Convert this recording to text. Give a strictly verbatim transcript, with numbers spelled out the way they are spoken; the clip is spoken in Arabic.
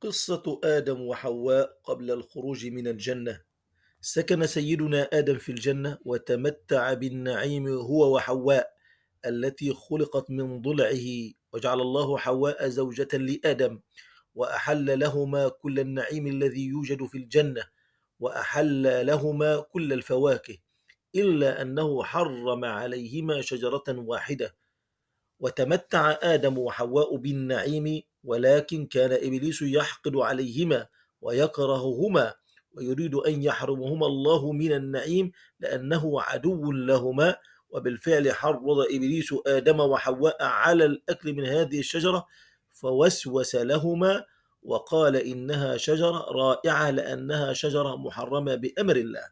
قصة آدم وحواء قبل الخروج من الجنة. سكن سيدنا آدم في الجنة وتمتع بالنعيم هو وحواء التي خلقت من ضلعه، وجعل الله حواء زوجة لآدم، وأحل لهما كل النعيم الذي يوجد في الجنة، وأحل لهما كل الفواكه، إلا أنه حرم عليهما شجرة واحدة. وتمتع آدم وحواء بالنعيم، ولكن كان إبليس يحقد عليهما ويكرههما، ويريد أن يحرمهما الله من النعيم لأنه عدو لهما. وبالفعل حرض إبليس آدم وحواء على الأكل من هذه الشجرة، فوسوس لهما وقال إنها شجرة رائعة لأنها شجرة محرمة بأمر الله.